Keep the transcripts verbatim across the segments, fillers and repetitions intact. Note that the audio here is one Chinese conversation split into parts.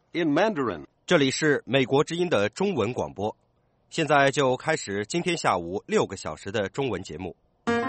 in Mandarin. 这里是美国之音的中文广播，现在就开始今天下午六个小时的中文节目。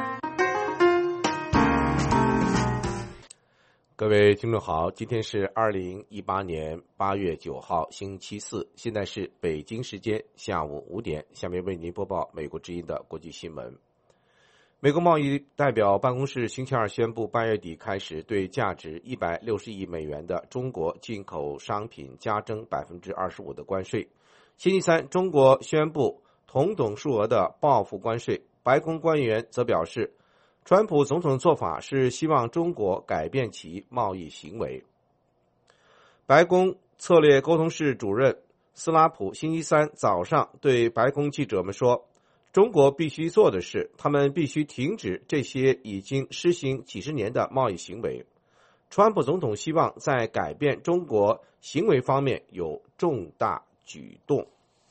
各位听众好，今天是二零一八年八月九号星期四，现在是北京时间下午五点，下面为您播报美国之音的国际新闻。美国贸易代表办公室星期二宣布，八月底开始对价值一百六十亿美元的中国进口商品加征百分之二十五的关税。星期三，中国宣布同等数额的报复关税。白宫官员则表示，川普总统的做法是希望中国改变其贸易行为。白宫策略沟通室主任斯拉普星期三早上对白宫记者们说，中国必须做的是，他们必须停止这些已经施行几十年的贸易行为。川普总统希望在改变中国行为方面有重大举动。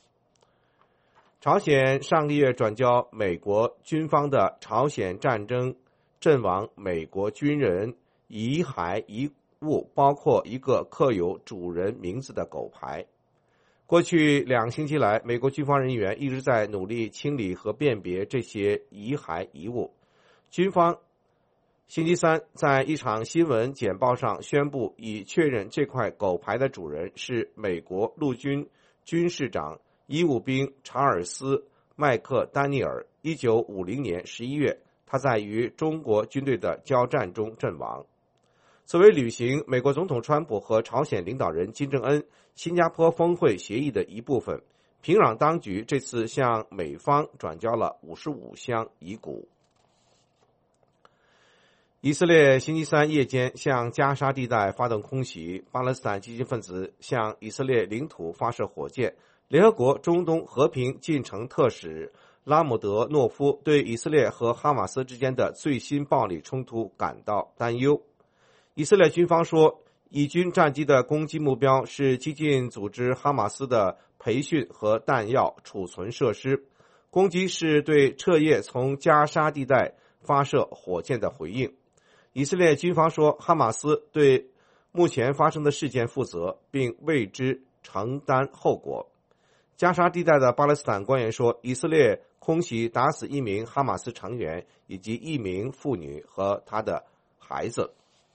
朝鲜上个月转交美国军方的朝鲜战争阵亡美国军人遗骸遗物，包括一个刻有主人名字的狗牌。过去两个星期来，美国军方人员一直在努力清理和辨别这些遗骸遗物。军方星期三在一场新闻简报上宣布，已确认这块狗牌的主人是美国陆军军事长医务兵查尔斯·麦克丹尼尔。一九五零年十一月，他在与中国军队的交战中阵亡。作为履行美国总统川普和朝鲜领导人金正恩新加坡峰会协议的一部分，平壤当局这次向美方转交了五十五箱遗骨。以色列星期三夜间向加沙地带发动空袭，巴勒斯坦激进分子向以色列领土发射火箭。联合国中东和平进程特使拉姆德诺夫对以色列和哈马斯之间的最新暴力冲突感到担忧。以色列军方说，以军战机的攻击目标是激进组织哈马斯的培训和弹药储存设施。攻击是对彻夜从加沙地带发射火箭的回应。以色列军方说，哈马斯对目前发生的事件负责，并为之承担后果。加沙地带的巴勒斯坦官员说，以色列空袭打死一名哈马斯成员以及一名妇女和她的孩子。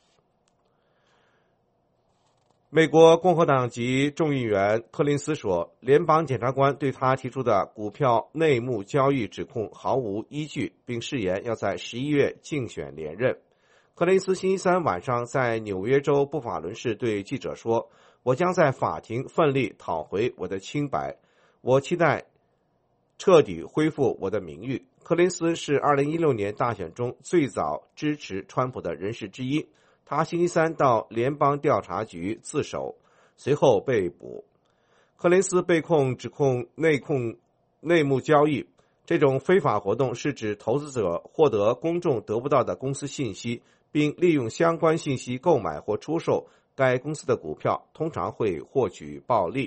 美国共和党籍众议员柯林斯说，联邦检察官对他提出的股票内幕交易指控毫无依据，并誓言要在十一月竞选连任。柯林斯星期三晚上在纽约州布法伦市对记者说，我将在法庭奋力讨回我的清白，我期待彻底恢复我的名誉。柯林斯是二零一六年大选中最早支持川普的人士之一，他星期三到联邦调查局自首，随后被捕。柯林斯被控指控内控内幕交易，这种非法活动是指投资者获得公众得不到的公司信息，并利用相关信息购买或出售该公司的股票，通常会获取暴利。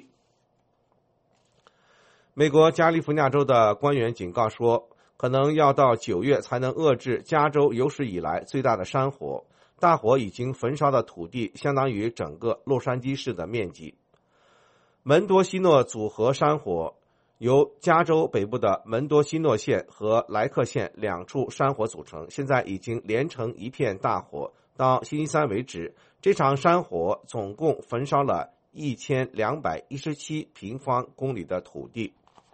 美国加利福尼亚州的官员警告说，可能要到九月才能遏制加州有史以来最大的山火。大火已经焚烧的土地相当于整个洛杉矶市的面积。门多西诺组合山火由加州北部的门多西诺县和莱克县两处山火组成，现在已经连成一片大火。到星期三为止，这场山火总共焚烧了一千两百一十七平方公里的土地。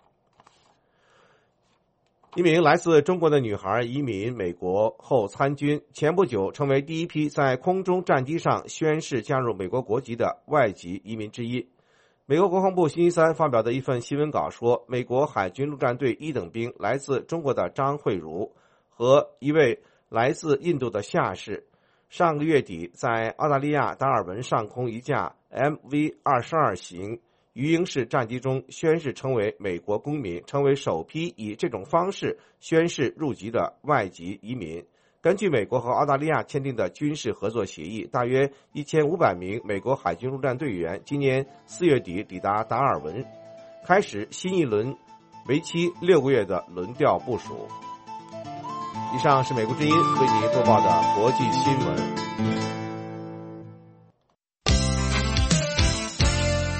一名来自中国的女孩移民美国后参军，前不久成为第一批在空中战机上宣誓加入美国国籍的外籍移民之一。美国国防部星期三发表的一份新闻稿说，美国海军陆战队一等兵来自中国的张慧茹和一位来自印度的下士，上个月底在澳大利亚达尔文上空一架 M V 二十二 型鱼鹰式战机中宣誓成为美国公民，成为首批以这种方式宣誓入籍的外籍移民。根据美国和澳大利亚签订的军事合作协议，大约一千五百名美国海军陆战队员今年四月底抵达达尔文，开始新一轮为期六个月的轮调部署。以上是美国之音为您播报的国际新闻。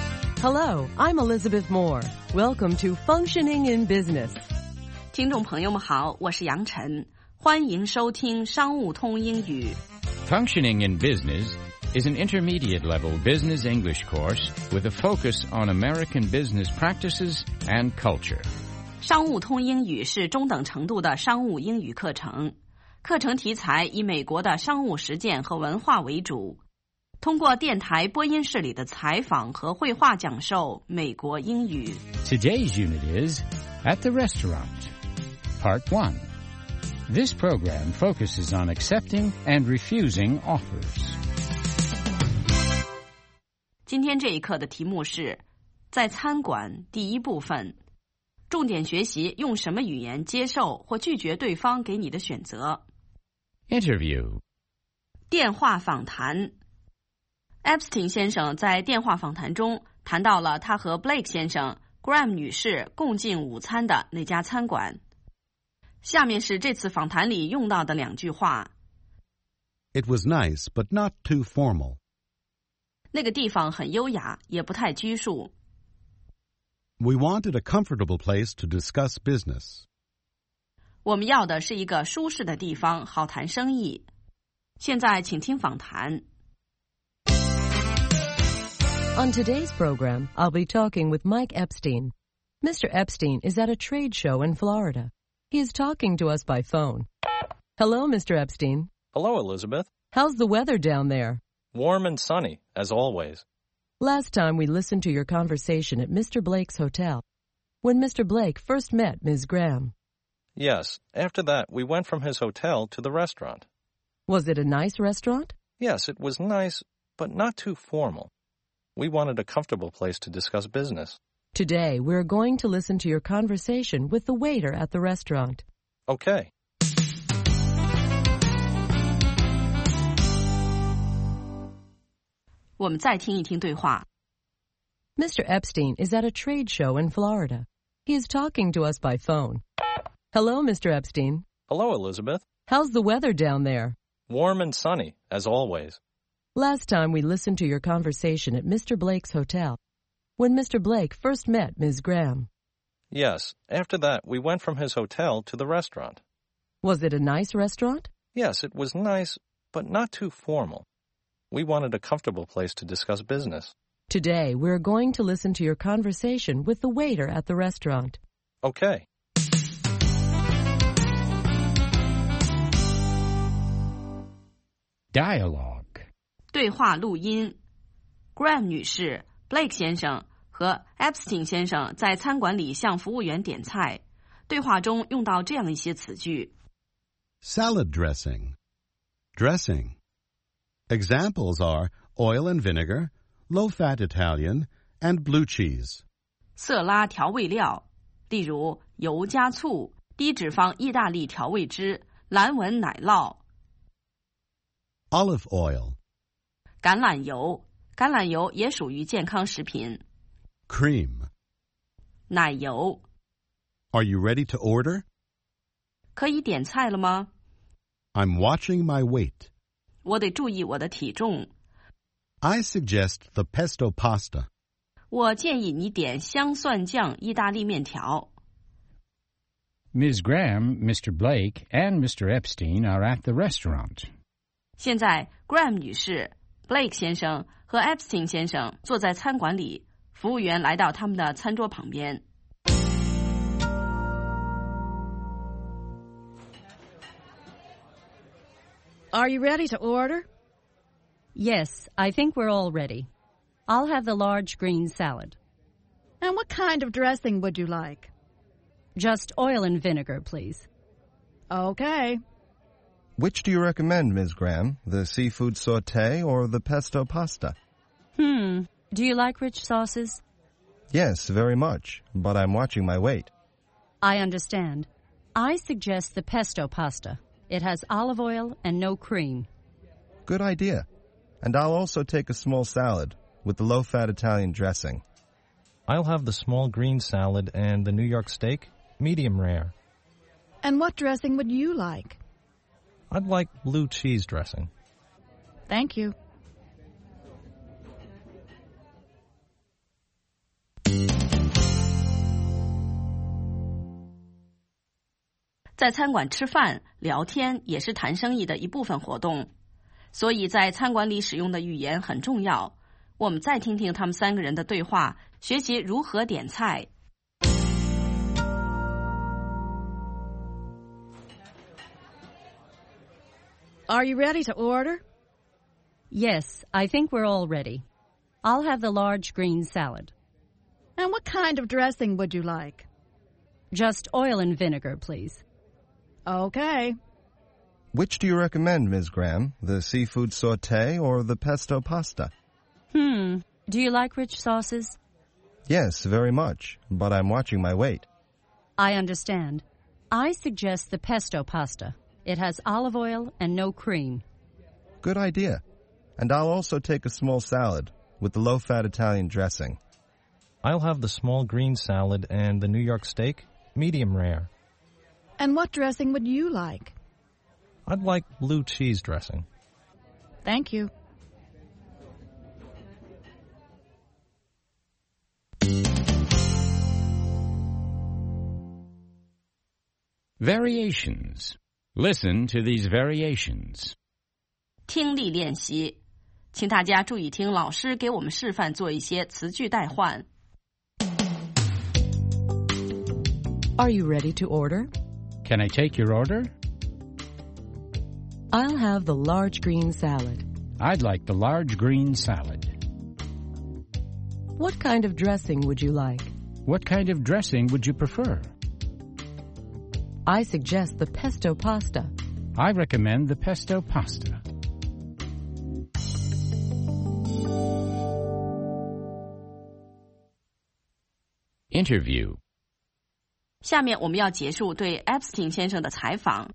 Hello, I'm Elizabeth Moore. Welcome to Functioning in Business. 听众朋友们好，我是杨晨，欢迎收听商务通英语。 Functioning in Business is an intermediate-level business English course with a focus on American business practices and culture. 商务通英语是中等程度的商务英语课程，课程题材以美国的商务实践和文化为主，通过电台播音室里的采访和绘画讲授美国英语。 Today's unit is At the Restaurant, Part one. This program focuses on accepting and refusing offers. 今天这一课的题目是在餐馆第一部分，重点学习用什么语言接受或拒绝对方给你的选择。 Interview. 电话访谈。Epstein 先生在电话访谈中谈到了他和 Blake 先生、Graham 女士共进午餐的那家餐馆。下面是这次访谈里用到的两句话。 It was nice, but not too formal. 那个地方很优雅，也不太拘束。 We wanted a comfortable place to discuss business. 我们要的是一个舒适的地方，好谈生意。现在请听访谈。 On today's program, I'll be talking with Mike Epstein. Mister Epstein is at a trade show in Florida. He is talking to us by phone. Hello, Mister Epstein. Hello, Elizabeth. How's the weather down there? Warm and sunny, as always. Last time we listened to your conversation at Mister Blake's hotel, when Mister Blake first met Miz Graham. Yes, after that we went from his hotel to the restaurant. Was it a nice restaurant? Yes, it was nice, but not too formal. We wanted a comfortable place to discuss business. Today, we're going to listen to your conversation with the waiter at the restaurant. Okay. Mister Epstein is at a trade show in Florida. He is talking to us by phone. Hello, Mister Epstein. Hello, Elizabeth. How's the weather down there? Warm and sunny, as always. Last time we listened to your conversation at Mister Blake's hotel, when Mister Blake first met Miz Graham. Yes, after that we went from his hotel to the restaurant. Was it a nice restaurant? Yes, it was nice, but not too formal. We wanted a comfortable place to discuss business. Today, we're going to listen to your conversation with the waiter at the restaurant. Okay. Dialogue. 对话录音。Graham 女士、Blake 先生和 Epstein 先生在餐馆里向服务员点菜。对话中用到这样一些词句。 Salad dressing. Dressing. Examples are oil and vinegar, low-fat Italian, and blue cheese. 色拉调味料，例如油加醋、低脂肪意大利调味汁、蓝纹奶酪。 Olive oil. 橄榄油，橄榄油也属于健康食品。 Cream. 奶油。 Are you ready to order? 可以点菜了吗？ I'm watching my weight. 我得注意我的体重。 I suggest the pesto pasta. 我建议你点香蒜酱意大利面条。 Miz Graham, Mister Blake, and Mister Epstein are at the restaurant. 现在 Graham 女士、Blake 先生和 Epstein 先生坐在餐馆里，服务员来到他们的餐桌旁边。 Are you ready to order? Yes, I think we're all ready. I'll have the large green salad. And what kind of dressing would you like? Just oil and vinegar, please. Okay. Which do you recommend, Miz Graham? The seafood sauté or the pesto pasta? Hmm. Do you like rich sauces? Yes, very much, but I'm watching my weight. I understand. I suggest the pesto pasta. It has olive oil and no cream. Good idea. And I'll also take a small salad with the low-fat Italian dressing. I'll have the small green salad and the New York steak, medium rare. And what dressing would you like? I'd like blue cheese dressing. Thank you. 在餐馆吃饭、聊天也是谈生意的一部分活动，所以在餐馆里使用的语言很重要。我们再听听他们三个人的对话，学习如何点菜。 Are you ready to order? Yes, I think we're all ready. I'll have the large green salad. And what kind of dressing would you like? Just oil and vinegar, please. Okay. Which do you recommend, Miz Graham? The seafood sauté or the pesto pasta? Hmm. Do you like rich sauces? Yes, very much, but I'm watching my weight. I understand. I suggest the pesto pasta. It has olive oil and no cream. Good idea. And I'll also take a small salad with the low-fat Italian dressing. I'll have the small green salad and the New York steak, medium rare. And what dressing would you like? I'd like blue cheese dressing. Thank you. Variations. Listen to these variations. 听力练习，请大家注意听老师给我们示范做一些词句代换。 Are you ready to order? Can I take your order? I'll have the large green salad. I'd like the large green salad. What kind of dressing would you like? What kind of dressing would you prefer? I suggest the pesto pasta. I recommend the pesto pasta. Interview. 下面我们要结束对 Epstein 先生的采访。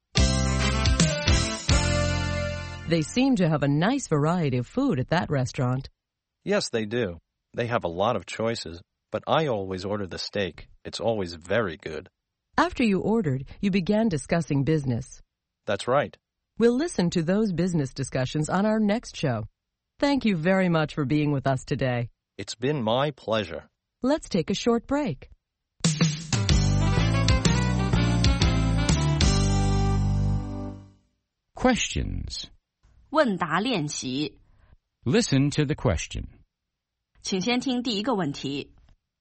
They seem to have a nice variety of food at that restaurant. Yes, they do. They have a lot of choices, but I always order the steak. It's always very good. After you ordered, you began discussing business. That's right. We'll listen to those business discussions on our next show. Thank you very much for being with us today. It's been my pleasure. Let's take a short break. Questions. 问答练习， Listen to the question. 请先听第一个问题。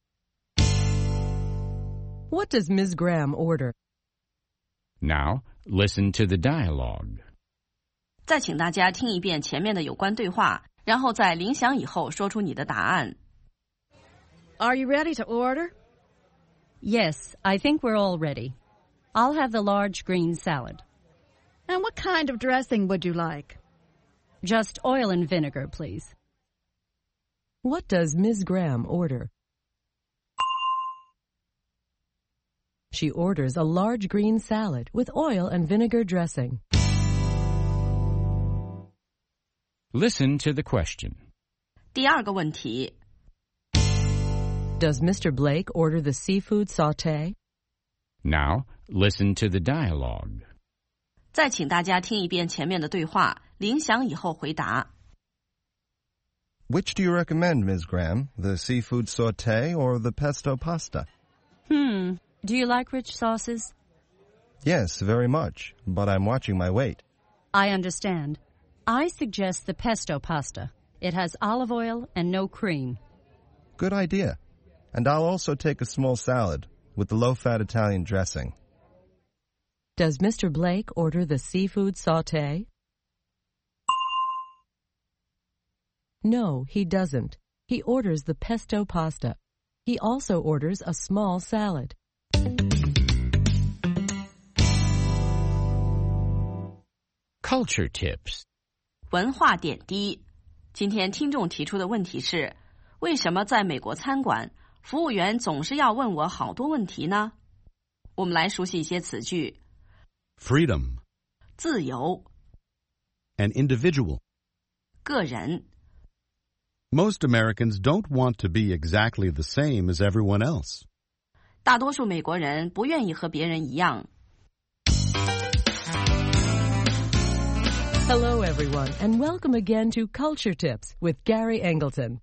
What does Miz Graham order? Now, listen to the dialogue. 再请大家听一遍前面的有关对话，然后在铃响以后说出你的答案。 Are you ready to order? Yes, I think we're all ready. I'll have the large green salad. And what kind of dressing would you like? Just oil and vinegar, please. What does Miz Graham order? She orders a large green salad with oil and vinegar dressing. Listen to the question. 第二个问题， Does Mister Blake order the seafood sauté? Now, listen to the dialogue. 再请大家听一遍前面的对话，铃响以后回答。 Which do you recommend, Miz Graham? The seafood sauté or the pesto pasta? Hmm. Do you like rich sauces? Yes, very much, but I'm watching my weight. I understand. I suggest the pesto pasta. It has olive oil and no cream. Good idea. And I'll also take a small salad with the low-fat Italian dressing. Does Mister Blake order the seafood sauté? No, he doesn't. He orders the pesto pasta. He also orders a small salad. Culture tips. 文化点滴。今天听众提出的问题是：为什么在美国餐馆，服务员总是要问我好多问题呢？我们来熟悉一些词句。 Freedom. 自由。 An individual. 个人。 Most Americans don't want to be exactly the same as everyone else. 大多数美国人不愿意和别人一样。 Hello, everyone, and welcome again to Culture Tips with Gary Angleton.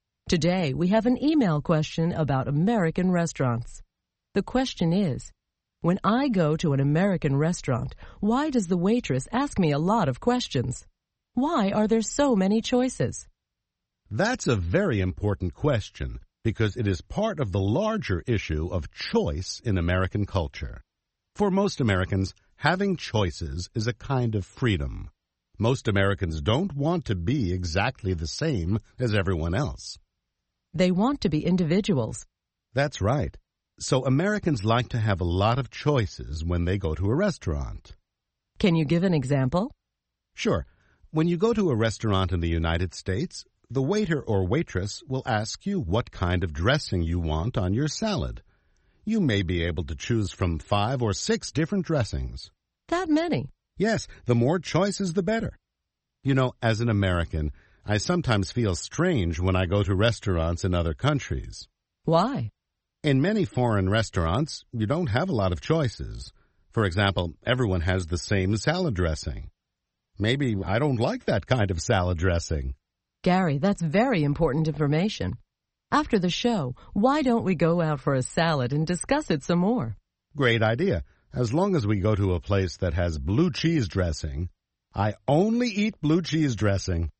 Today, we have an email question about American restaurants. The question is, When I go to an American restaurant, why does the waitress ask me a lot of questions? Why are there so many choices? That's a very important question because it is part of the larger issue of choice in American culture. For most Americans, having choices is a kind of freedom. Most Americans don't want to be exactly the same as everyone else. They want to be individuals. That's right. So Americans like to have a lot of choices when they go to a restaurant. Can you give an example? Sure. When you go to a restaurant in the United States, the waiter or waitress will ask you what kind of dressing you want on your salad. You may be able to choose from five or six different dressings. That many? Yes, the more choices, the better. You know, as an American, I sometimes feel strange when I go to restaurants in other countries. Why? In many foreign restaurants, you don't have a lot of choices. For example, everyone has the same salad dressing. Maybe I don't like that kind of salad dressing. Gary, that's very important information. After the show, why don't we go out for a salad and discuss it some more? Great idea. As long as we go to a place that has blue cheese dressing. I only eat blue cheese dressing.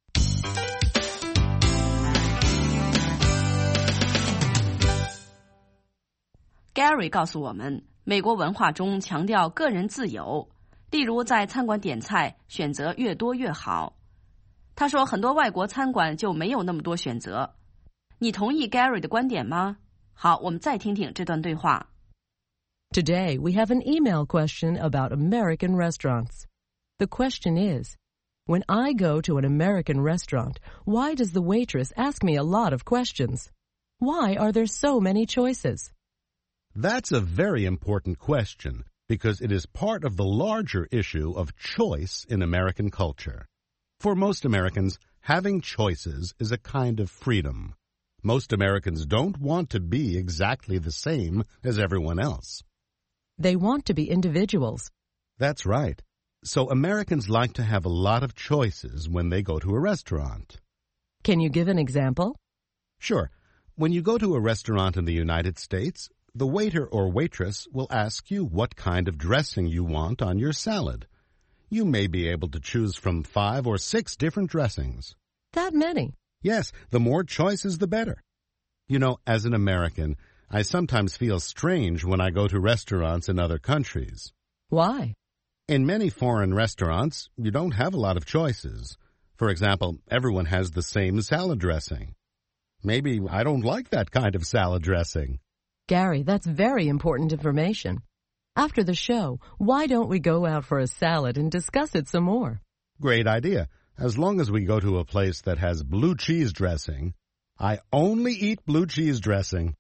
Gary 告诉我们，美国文化中强调个人自由，例如在餐馆点菜，选择越多越好。他说很多外国餐馆就没有那么多选择。你同意 Gary 的观点吗？好，我们再听听这段对话。 Today, we have an email question about American restaurants. The question is, when I go to an American restaurant, why does the waitress ask me a lot of questions? Why are there so many choices? That's a very important question because it is part of the larger issue of choice in American culture. For most Americans, having choices is a kind of freedom. Most Americans don't want to be exactly the same as everyone else. They want to be individuals. That's right. So Americans like to have a lot of choices when they go to a restaurant. Can you give an example? Sure. When you go to a restaurant in the United States, the waiter or waitress will ask you what kind of dressing you want on your salad. You may be able to choose from five or six different dressings. That many? Yes, the more choices, the better. You know, as an American, I sometimes feel strange when I go to restaurants in other countries. Why? In many foreign restaurants, you don't have a lot of choices. For example, everyone has the same salad dressing. Maybe I don't like that kind of salad dressing. Gary, that's very important information. After the show, why don't we go out for a salad and discuss it some more? Great idea. As long as we go to a place that has blue cheese dressing. I only eat blue cheese dressing.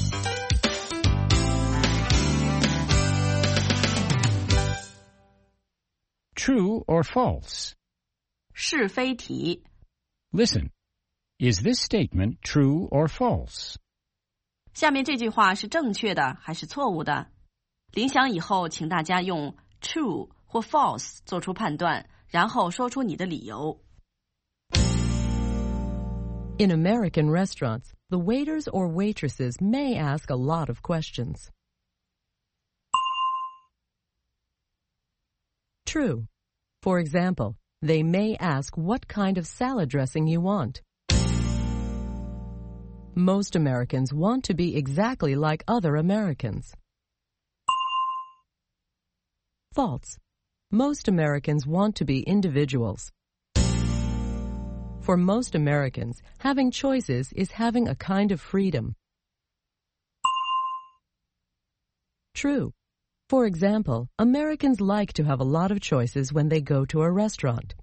True or false? 是非题。 Listen. Is this statement true or false? 下面这句话是正确的还是错误的？铃响以后，请大家用 true 或 false 做出判断，然后说出你的理由。 In American restaurants, the waiters or waitresses may ask a lot of questions. True. For example, they may ask what kind of salad dressing you want. Most Americans want to be exactly like other Americans. False. Most Americans want to be individuals. For most Americans, having choices is having a kind of freedom. True. For example, Americans like to have a lot of choices when they go to a restaurant.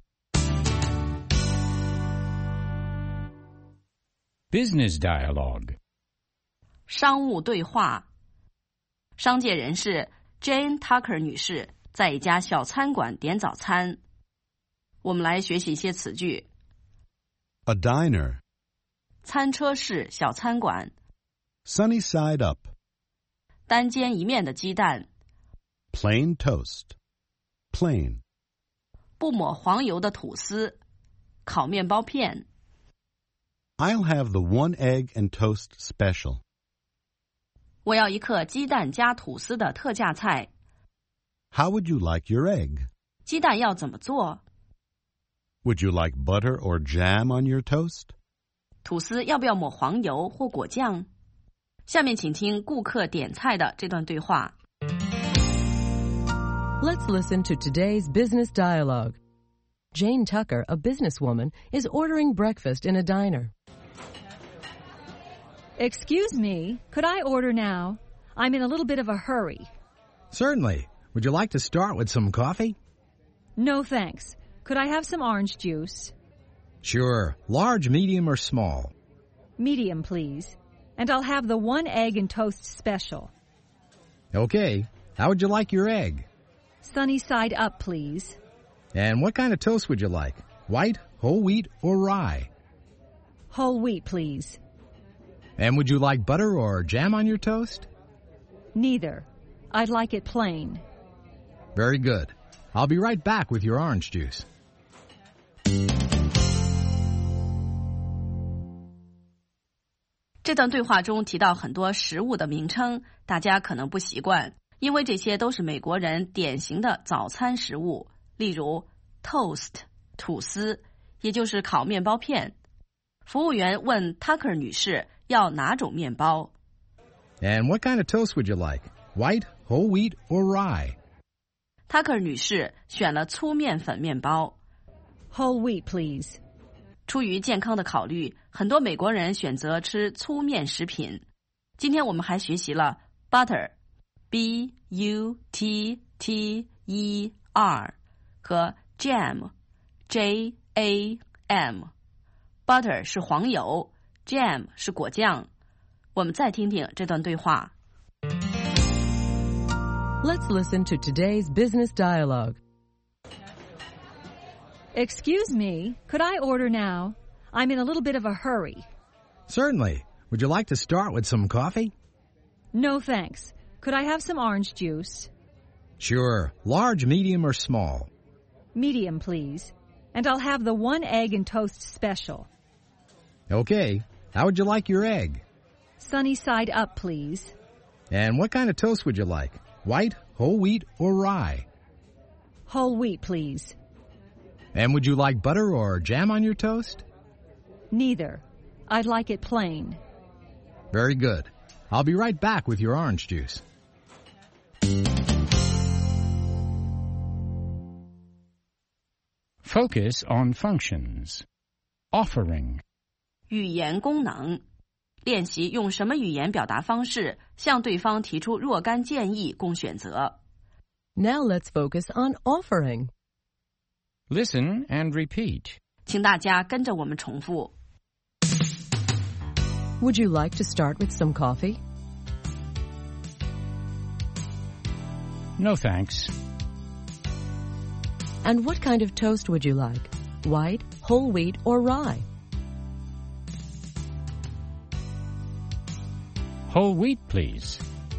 Business dialogue. 商务对话。商界人士 Jane Tucker 女士在一家小餐馆点早餐。我们来学习一些词句。 A diner. 餐车式小餐馆。 Sunny side up. 单煎一面的鸡蛋。 Plain toast. Plain. 不抹黄油的吐司。烤面包片。 I'll have the one egg and toast special. 我要一克鸡蛋加吐司的特价菜。 How would you like your egg? 鸡蛋要怎么做？ Would you like butter or jam on your toast? 吐司要不要抹黄油或果酱？下面请听顾客点菜的这段对话。 Let's listen to today's business dialogue. Jane Tucker, a businesswoman, is ordering breakfast in a diner. Excuse me, could I order now? I'm in a little bit of a hurry. Certainly. Would you like to start with some coffee? No, thanks. Could I have some orange juice? Sure. Large, medium, or small? Medium, please. And I'll have the one egg and toast special. Okay. How would you like your egg? Sunny side up, please. And what kind of toast would you like? White, whole wheat, or rye? Whole wheat, please. And would you like butter or jam on your toast? Neither. I'd like it plain. Very good. I'll be right back with your orange juice. 这段对话中提到很多食物的名称，大家可能不习惯，因为这些都是美国人典型的早餐食物，例如 toast 吐司，也就是烤面包片。服务员问 Tucker 女士要哪种面包。 And what kind of toast would you like? White, whole wheat, or rye? Tucker 女士选了粗面粉面包。 Whole wheat, please. 出于健康的考虑，很多美国人选择吃粗面食品。今天我们还学习了 butter, B U T T E R 和 jam, J A M。Butter 是黄油 ，jam 是果酱。我们再听听这段对话。 Let's listen to today's business dialogue. Excuse me, could I order now? I'm in a little bit of a hurry. Certainly. Would you like to start with some coffee? No, thanks. Could I have some orange juice? Sure. Large, medium, or small? Medium, please. And I'll have the one egg and toast special. Okay. How would you like your egg? Sunny side up, please. And what kind of toast would you like? White, whole wheat, or rye? Whole wheat, please. And would you like butter or jam on your toast? Neither. I'd like it plain. Very good. I'll be right back with your orange juice. Focus on functions. Offering. 语言功能，练习用什么语言表达方式向对方提出若干建议供选择。 Now let's focus on offering. Listen and repeat. 请大家跟着我们重复。 Would you like to start with some coffee? No, thanks. And what kind of toast would you like? White, whole wheat, or rye? Whole wheat, please.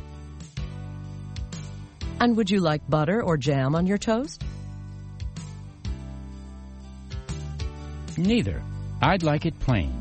And would you like butter or jam on your toast? Neither. I'd like it plain.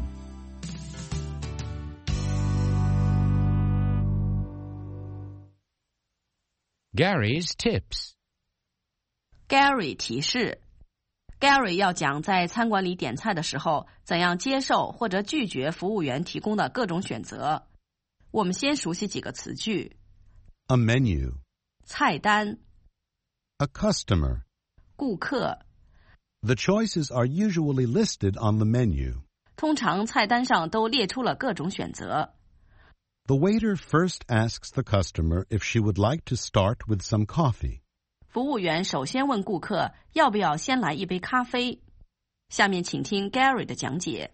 Gary's tips. Gary 提示 Gary 要讲在餐馆里点菜的时候怎样接受或者拒绝服务员提供的各种选择。我们先熟悉几个词句。 A menu. 菜单 A customer. 顾客 The choices are usually listed on the menu. 通常菜单上都列出了各种选择。 The waiter first asks the customer if she would like to start with some coffee. 服务员首先问顾客要不要先来一杯咖啡。下面请听 Gary 的讲解。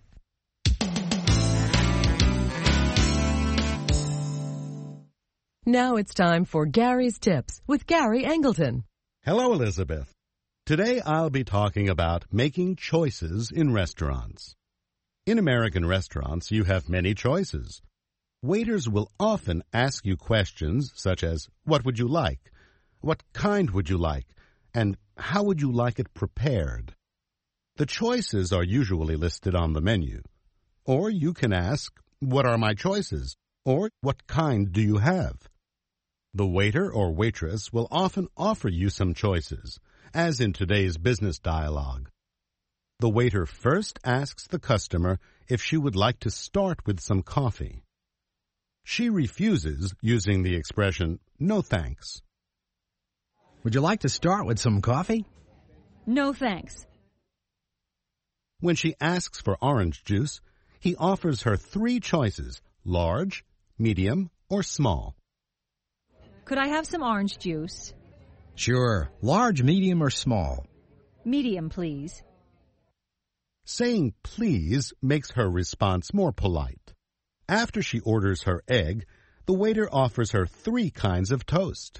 Now it's time for Gary's Tips with Gary Angleton. Hello, Elizabeth. Today I'll be talking about making choices in restaurants. In American restaurants, you have many choices. Waiters will often ask you questions such as, what would you like? What kind would you like? And how would you like it prepared? The choices are usually listed on the menu. Or you can ask, what are my choices? Or what kind do you have? The waiter or waitress will often offer you some choices, as in today's business dialogue. The waiter first asks the customer if she would like to start with some coffee. She refuses using the expression, no thanks. Would you like to start with some coffee? No thanks. When she asks for orange juice, he offers her three choices, large, medium, or small. Could I have some orange juice? Sure. Large, medium, or small? Medium, please. Saying please makes her response more polite. After she orders her egg, the waiter offers her three kinds of toast.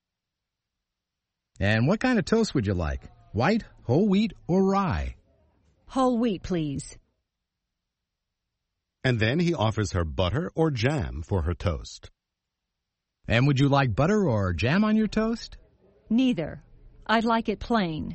And what kind of toast would you like? White, whole wheat, or rye? Whole wheat, please. And then he offers her butter or jam for her toast. And would you like butter or jam on your toast? Neither. I'd like it plain.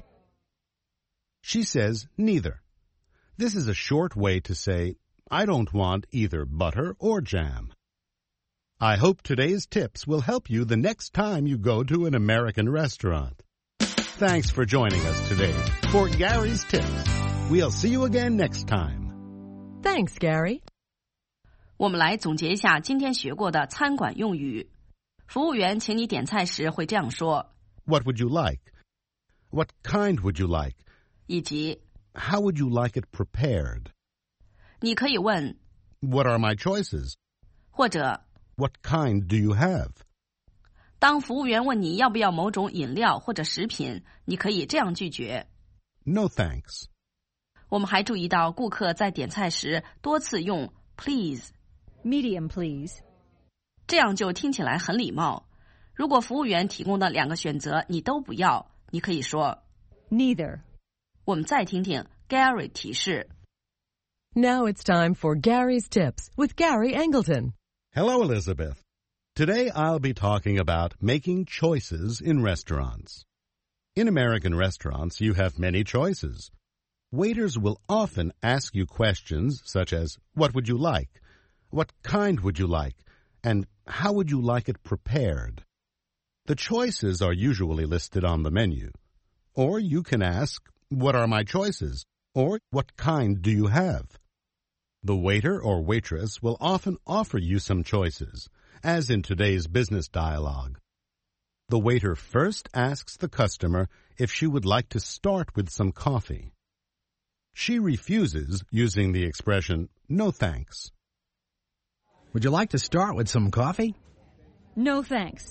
She says neither. This is a short way to say, I don't want either butter or jam. I hope today's tips will help you the next time you go to an American restaurant. Thanks for joining us today for Gary's Tips. We'll see you again next time. Thanks, Gary. 我们来总结一下今天学过的餐馆用语。服务员请你点菜时会这样说 What would you like? What kind would you like? 以及 How would you like it prepared? 你可以问 What are my choices? 或者 What kind do you have? 当服务员问你要不要某种饮料或者食品，你可以这样拒绝 No thanks. 我们还注意到顾客在点菜时多次用 please, Medium, please. 这样就听起来很礼貌。如果服务员提供的两个选择你都不要，你可以说 Neither. 我们再听听 Gary 提示 Now it's time for Gary's Tips with Gary Angleton. Hello, Elizabeth. Today I'll be talking about making choices in restaurants. In American restaurants, you have many choices. Waiters will often ask you questions such as, what would you like? What kind would you like? And how would you like it prepared? The choices are usually listed on the menu. Or you can ask, what are my choices? Or what kind do you have? The waiter or waitress will often offer you some choices, as in today's business dialogue. The waiter first asks the customer if she would like to start with some coffee. She refuses using the expression, no thanks. Would you like to start with some coffee? No thanks.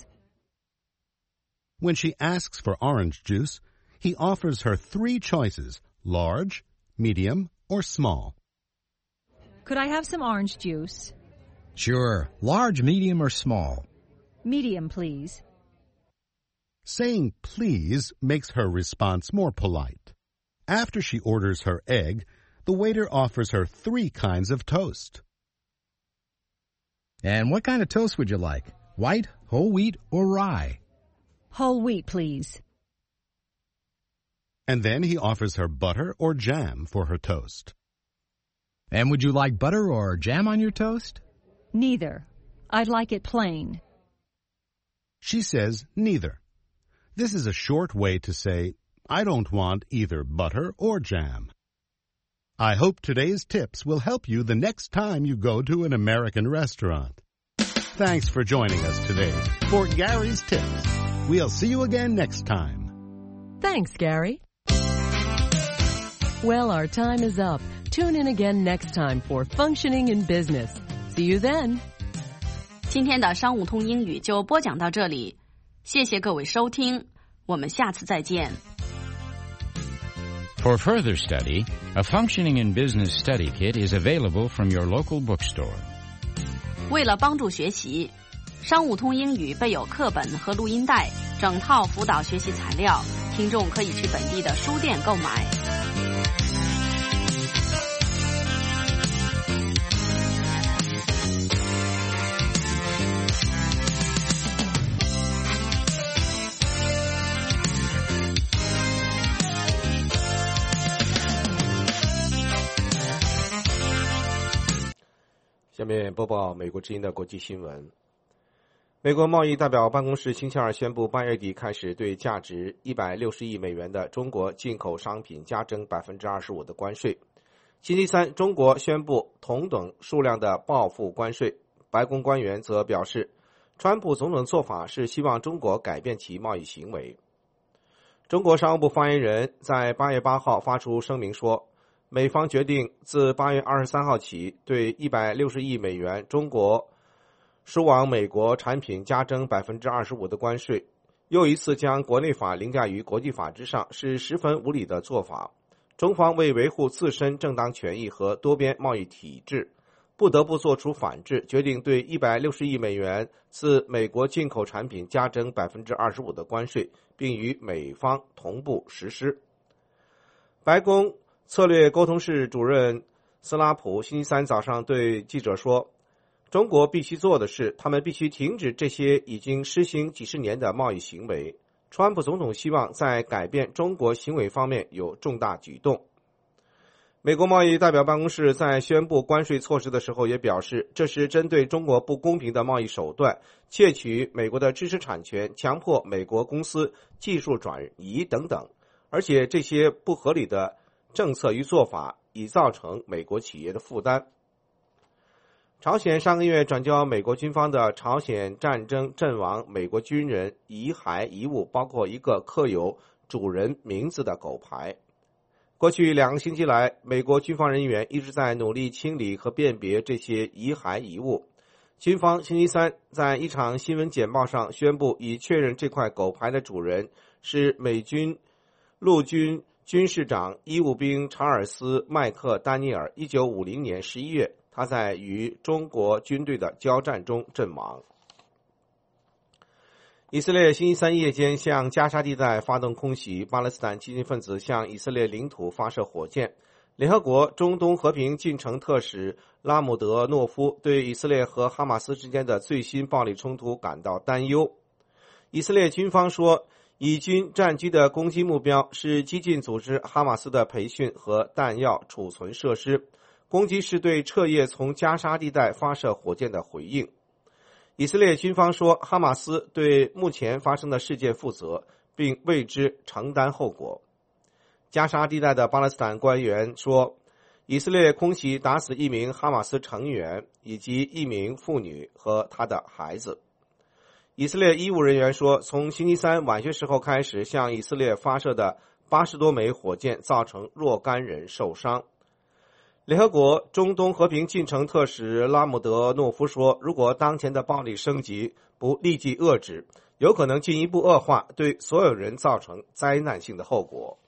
When she asks for orange juice, he offers her three choices, large, medium, or small. Could I have some orange juice? Sure. Large, medium, or small? Medium, please. Saying please makes her response more polite. After she orders her egg, the waiter offers her three kinds of toast. And what kind of toast would you like? White, whole wheat, or rye? Whole wheat, please. And then he offers her butter or jam for her toast. And would you like butter or jam on your toast? Neither. I'd like it plain. She says neither. This is a short way to say, I don't want either butter or jam. I hope today's tips will help you the next time you go to an American restaurant. Thanks for joining us today for Gary's Tips. We'll see you again next time. Thanks, Gary. Well, our time is up. Tune in again next time for Functioning in Business. See you then. 今天的商务通英语就播讲到这里，谢谢各位收听，我们下次再见。 For further study, a Functioning in Business study kit is available from your local bookstore. 为了帮助学习，商务通英语备有课本和录音带，整套辅导学习材料，听众可以去本地的书店购买。 下面播报美国之音的国际新闻。美国贸易代表办公室星期二宣布，八月底开始对价值一百六十亿美元的中国进口商品加征 百分之二十五 的关税。星期三，中国宣布同等数量的报复关税。白宫官员则表示，川普总统做法是希望中国改变其贸易行为。中国商务部发言人在八月八号发出声明说，美方决定自八月二十三号起对一百六十亿美元中国输往美国产品加征 百分之二十五 的关税，又一次将国内法凌驾于国际法之上，是十分无理的做法。中方为维护自身正当权益和多边贸易体制，不得不做出反制，决定对一百六十亿美元自美国进口产品加征 百分之二十五 的关税，并与美方同步实施。白宫策略沟通室主任斯拉普星期三早上对记者说，中国必须做的是，他们必须停止这些已经施行几十年的贸易行为。川普总统希望在改变中国行为方面有重大举动。美国贸易代表办公室在宣布关税措施的时候也表示，这是针对中国不公平的贸易手段，窃取美国的知识产权，强迫美国公司技术转移等等，而且这些不合理的政策与做法已造成美国企业的负担。朝鲜上个月转交美国军方的朝鲜战争阵亡美国军人遗骸遗物，包括一个刻有主人名字的狗牌。过去两个星期来，美国军方人员一直在努力清理和辨别这些遗骸遗物。军方星期三在一场新闻简报上宣布，已确认这块狗牌的主人是美军陆军军事长医务兵查尔斯·麦克丹尼尔。一九五零年十一月，他在与中国军队的交战中阵亡。以色列星期三夜间向加沙地带发动空袭，巴勒斯坦激进分子向以色列领土发射火箭。联合国中东和平进程特使拉姆德诺夫对以色列和哈马斯之间的最新暴力冲突感到担忧。以色列军方说，以军战机的攻击目标是激进组织哈马斯的培训和弹药储存设施，攻击是对彻夜从加沙地带发射火箭的回应。以色列军方说，哈马斯对目前发生的事件负责，并为之承担后果。加沙地带的巴勒斯坦官员说，以色列空袭打死一名哈马斯成员以及一名妇女和她的孩子。以色列医务人员说，从星期三晚些时候开始向以色列发射的八十多枚火箭造成若干人受伤。联合国中东和平进程特使拉姆德诺夫说，如果当前的暴力升级不立即遏制，有可能进一步恶化，对所有人造成灾难性的后果。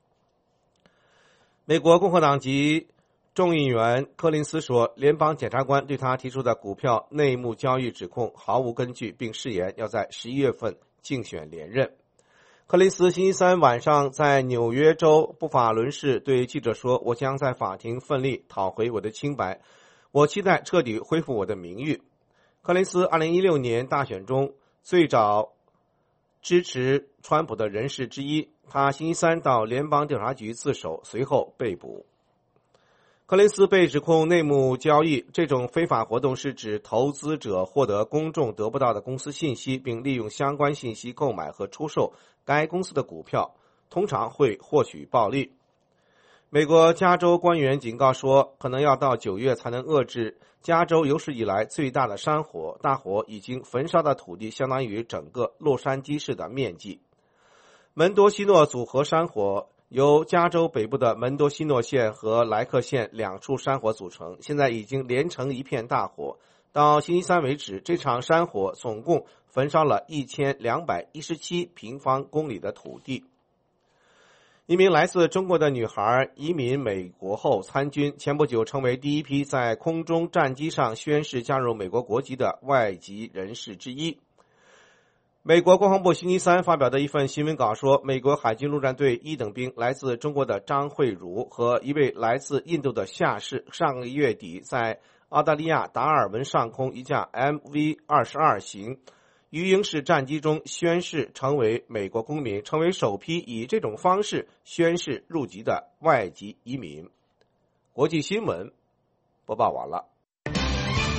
美国共和党籍众议员柯林斯说，联邦检察官对他提出的股票内幕交易指控毫无根据，并誓言要在十一月份竞选连任。柯林斯星期三晚上在纽约州布法伦市对记者说，我将在法庭奋力讨回我的清白，我期待彻底恢复我的名誉。柯林斯二零一六年大选中最早支持川普的人士之一，他星期三到联邦调查局自首，随后被捕。柯林斯被指控内幕交易，这种非法活动是指投资者获得公众得不到的公司信息，并利用相关信息购买和出售该公司的股票，通常会获取暴利。美国加州官员警告说，可能要到九月才能遏制加州有史以来最大的山火，大火已经焚烧的土地相当于整个洛杉矶市的面积。门多西诺组合山火由加州北部的门多西诺县和莱克县两处山火组成，现在已经连成一片大火。到星期三为止，这场山火总共焚烧了一千两百一十七平方公里的土地。一名来自中国的女孩移民美国后参军，前不久成为第一批在空中战机上宣誓加入美国国籍的外籍人士之一。美国国防部星期三发表的一份新闻稿说，美国海军陆战队一等兵来自中国的张慧茹和一位来自印度的下士上个月底在澳大利亚达尔文上空一架 M V 二十二 型鱼鹰式战机中宣誓成为美国公民，成为首批以这种方式宣誓入籍的外籍移民。国际新闻播报完了。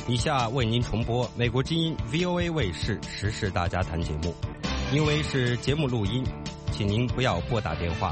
以下为您重播美国之音 V O A 卫视时事大家谈节目，因为是节目录音，请您不要拨打电话。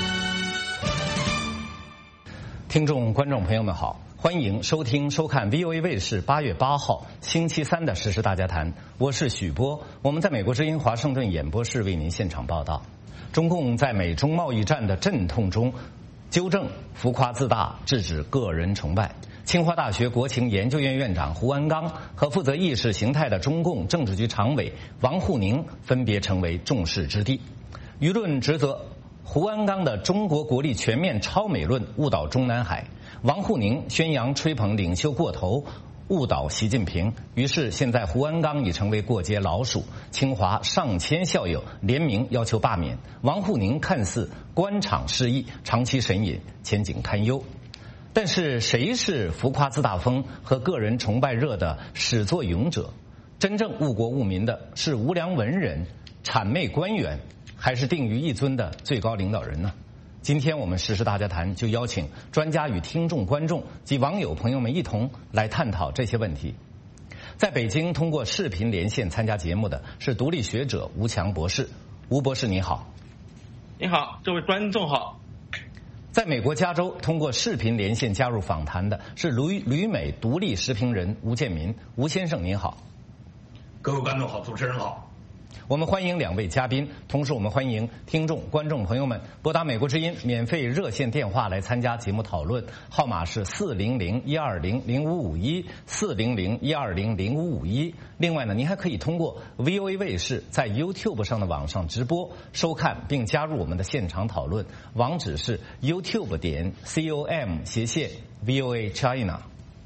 听众观众朋友们好，欢迎收听收看 V O A 卫视八月八号星期三的时事大家谈，我是许波，我们在美国之音华盛顿演播室为您现场报道。中共在美中贸易战的阵痛中，纠正浮夸自大，制止个人崇拜。清华大学国情研究院院长胡鞍钢和负责意识形态的中共政治局常委王沪宁分别成为众矢之的。舆论指责胡鞍钢的中国国力全面超美论误导中南海，王沪宁宣扬吹捧领袖过头，误导习近平。于是现在胡鞍钢已成为过街老鼠，清华上千校友联名要求罢免。王沪宁看似官场失意，长期神隐，前景堪忧。但是谁是浮夸自大风和个人崇拜热的始作俑者？真正误国误民的是无良文人、谄媚官员，还是定于一尊的最高领导人呢？今天我们时事大家谈就邀请专家与听众观众及网友朋友们一同来探讨这些问题。在北京通过视频连线参加节目的是独立学者吴强博士。吴博士你好。 你好，各位观众好。 在美国加州通过视频连线加入访谈的是旅旅美独立时评人吴建民。吴先生您好。 各位观众好，主持人好。 我们欢迎两位嘉宾，同时我们欢迎听众观众朋友们拨打美国之音免费热线电话来参加节目讨论，号码是四零零一二零零五五一四零零一二零零五五一。另外呢，您还可以通过 V O A 卫视在 YouTube 上的网上直播收看并加入我们的现场讨论，网址是 YouTube 点 com 斜线 V O A China。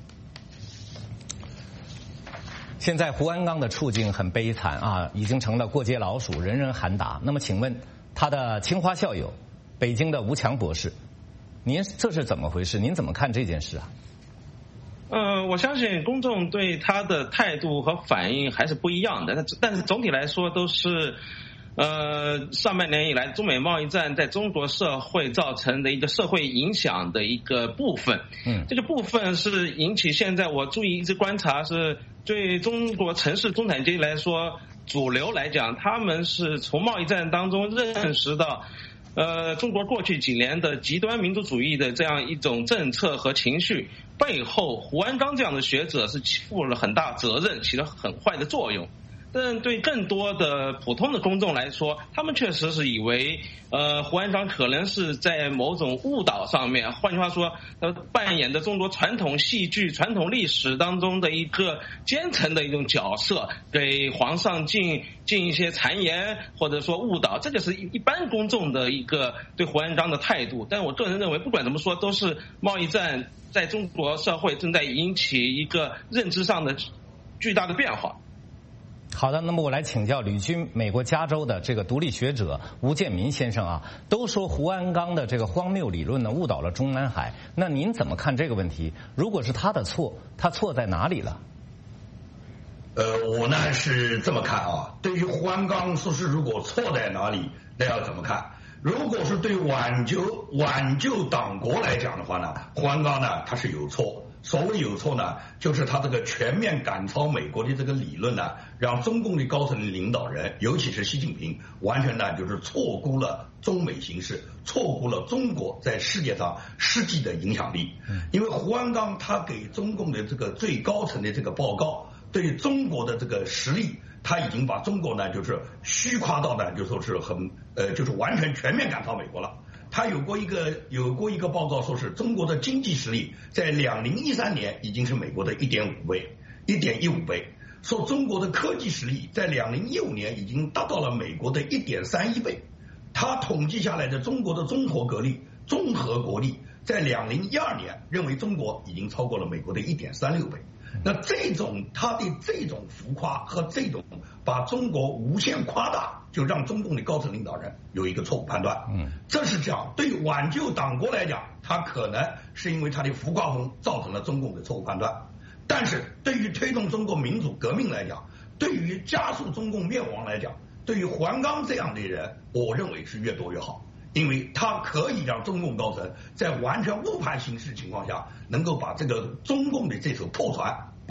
现在胡鞍钢的处境很悲惨啊，已经成了过街老鼠，人人喊打。那么请问他的清华校友北京的吴强博士，您这是怎么回事？您怎么看这件事啊？ 呃，我相信公众对他的态度和反应还是不一样的，但但是总体来说都是呃上半年以来中美贸易战在中国社会造成的一个社会影响的一个部分。嗯，这个部分是引起现在我注意一直观察是。对中国城市中产阶级来说，主流来讲，他们是从贸易战当中认识到，呃，中国过去几年的极端民族主义的这样一种政策和情绪背后，胡鞍钢这样的学者是负了很大责任，起了很坏的作用。但对更多的普通的公众来说，他们确实是以为，呃，胡鞍钢可能是在某种误导上面，换句话说，他扮演的中国传统戏剧、传统历史当中的一个奸臣的一种角色，给皇上进进一些谗言或者说误导，这个是一般公众的一个对胡鞍钢的态度。但我个人认为，不管怎么说，都是贸易战在中国社会正在引起一个认知上的巨大的变化。 好的，那么我来请教旅居美国加州的这个独立学者吴建民先生啊，都说胡鞍钢的这个荒谬理论呢误导了中南海，那您怎么看这个问题？如果是他的错，他错在哪里了？ 呃，我呢是这么看啊，对于胡鞍钢说是如果错在哪里，那要怎么看？如果是对挽救挽救党国来讲的话呢，胡鞍钢呢他是有错。所谓有错呢，就是他这个全面赶超美国的这个理论呢，让中共的高层领导人，尤其是习近平，完全呢就是错估了中美形势，错估了中国在世界上实际的影响力。因为胡鞍钢他给中共的这个最高层的这个报告，对中国的这个实力，他已经把中国呢就是虚夸到呢就说是很呃就是完全全面赶超美国了。他有过一个有过一个报告，说是中国的经济实力在两零一三年已经是美国的一点五倍，一点一五倍。说中国的科技实力在两零一五年已经达到了美国的一点三一倍。他统计下来的中国的综合国力，综合国力在两零一二年认为中国已经超过了美国的一点三六倍。那这种他的这种浮夸和这种把中国无限夸大，就让中共的高层领导人有一个错误判断。嗯，这是这样。对挽救党国来讲，他可能是因为他的浮夸风造成了中共的错误判断。但是对于推动中国民主革命来讲，对于加速中共灭亡来讲，对于胡鞍钢这样的人，我认为是越多越好。因为他可以让中共高层在完全误判形势情况下，能够把这个中共的这艘破船把它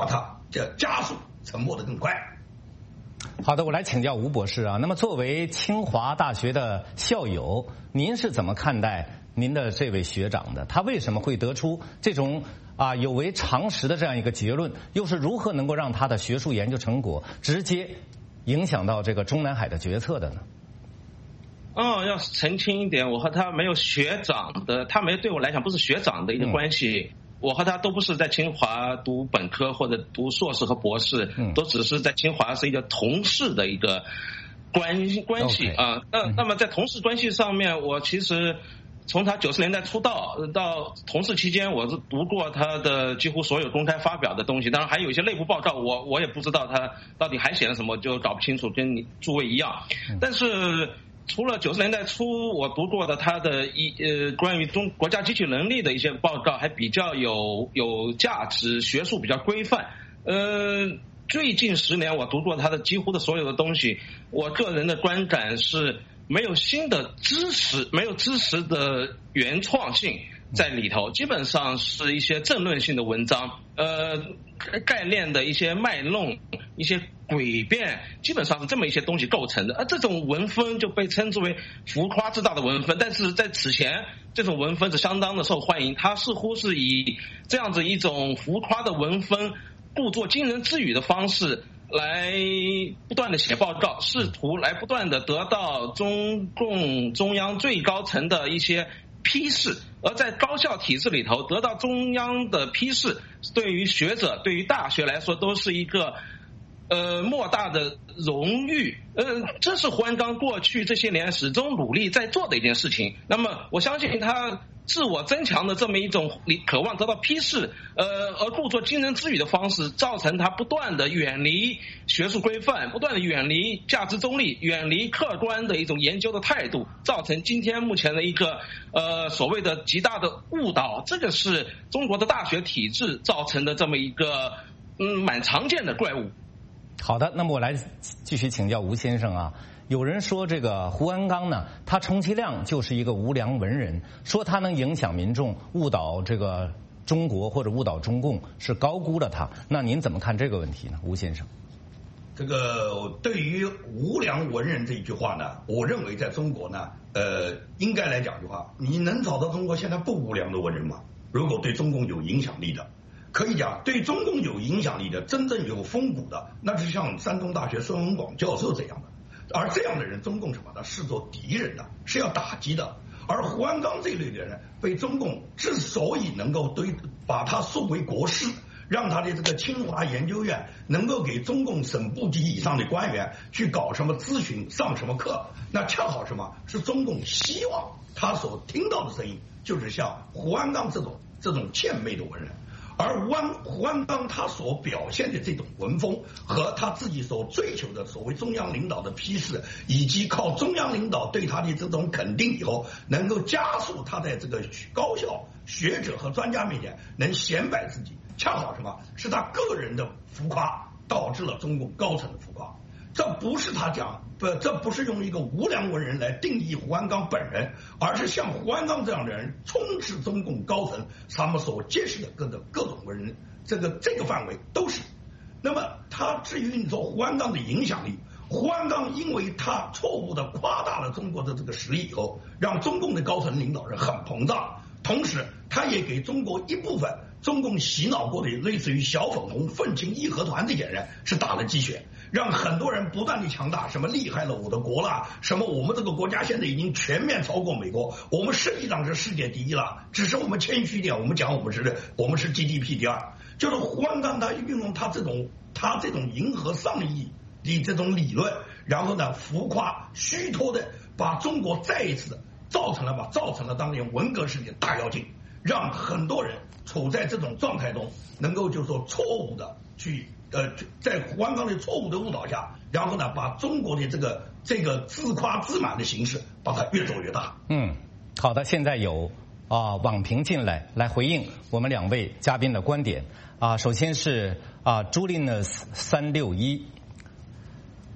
这加速沉没得更快。 好的，我来请教吴博士啊。那么作为清华大学的校友，您是怎么看待您的这位学长的？他为什么会得出这种啊有违常识的这样一个结论？又是如何能够让他的学术研究成果直接影响到这个中南海的决策的呢？ 哦，要澄清一点，我和他没有学长的，他没对我来讲不是学长的一个关系。嗯，我和他都不是在清华读本科或者读硕士和博士，嗯，都只是在清华是一个同事的一个关系关系啊。那那么在同事关系上面，我其实从他九十年代出道到同事期间，我是读过他的几乎所有公开发表的东西，当然还有一些内部报告，我我也不知道他到底还写了什么，就搞不清楚，跟你诸位一样。但是除了九十年代初我读过的他的一呃关于中国家机器能力的一些报告，还比较有有价值，学术比较规范。呃，最近十年我读过他的几乎的所有的东西，我个人的观感是没有新的知识，没有知识的原创性在里头，基本上是一些政论性的文章，呃，概念的一些卖弄，一些诡辩，基本上是这么一些东西构成的。而这种文风就被称之为浮夸之大的文风，但是在此前，这种文风是相当的受欢迎。它似乎是以这样子一种浮夸的文风，故作惊人之语的方式来不断的写报告，试图来不断的得到中共中央最高层的一些批示，而在高校体制里头得到中央的批示，对于学者对于大学来说都是一个呃莫大的荣誉。呃，这是胡鞍钢过去这些年始终努力在做的一件事情。那么我相信他自我增强的这么一种渴望得到批示，呃，而故作惊人之语的方式，造成他不断的远离学术规范，不断的远离价值中立，远离客观的一种研究的态度，造成今天目前的一个呃所谓的极大的误导。这个是中国的大学体制造成的这么一个嗯蛮常见的怪物。 好的，那么我来继续请教吴先生啊。有人说这个胡鞍钢呢，他充其量就是一个无良文人，说他能影响民众，误导这个中国或者误导中共，是高估了他。那您怎么看这个问题呢，吴先生？ 这个对于无良文人这一句话呢，我认为在中国呢，呃，应该来讲的话，你能找到中国现在不无良的文人吗？如果对中共有影响力的，可以讲对中共有影响力的，真正有风骨的，那是像山东大学孙文广教授这样的。而这样的人，中共是把他视作敌人的，是要打击的。而胡鞍钢这类的人，被中共之所以能够对把他送为国士，让他的这个清华研究院能够给中共省部级以上的官员去搞什么咨询、上什么课，那恰好什么是中共希望他所听到的声音，就是像胡鞍钢这种这种欠媚的文人。而胡鞍胡鞍钢他所表现的这种文风和他自己所追求的所谓中央领导的批示，以及靠中央领导对他的这种肯定以后，能够加速他在这个高校学者和专家面前能显摆自己，恰好什么是他个人的浮夸导致了中共高层的浮夸。这不是他讲，不，这不是用一个无良文人来定义胡鞍钢本人，而是像胡鞍钢这样的人充斥中共高层他们所揭示的各种各种文人，这个这个范围都是。那么他至于你说胡鞍钢的影响力，胡鞍钢因为他错误的夸大了中国的这个实力以后，让中共的高层领导人很膨胀，同时他也给中国一部分中共洗脑过的类似于小粉红、愤青、义和团这些人是打了鸡血，让很多人不断的强大，什么厉害了我的国啦，什么我们这个国家现在已经全面超过美国，我们实际上是世界第一了，只是我们谦虚点，我们讲我们是我们是 G D P 第二。就是胡鞍钢他运用他这种他这种迎合上意的这种理论，然后呢浮夸虚脱的把中国再一次造成了吧造成了当年文革时期的大妖精，让很多人处在这种状态中，能够就是说错误的去呃，在胡鞍钢的错误的误导下，然后呢，把中国的这个这个自夸自满的形式，把它越做越大。 嗯，好的，现在有啊网评进来来回应我们两位嘉宾的观点啊。首先是啊 Julius 三六一，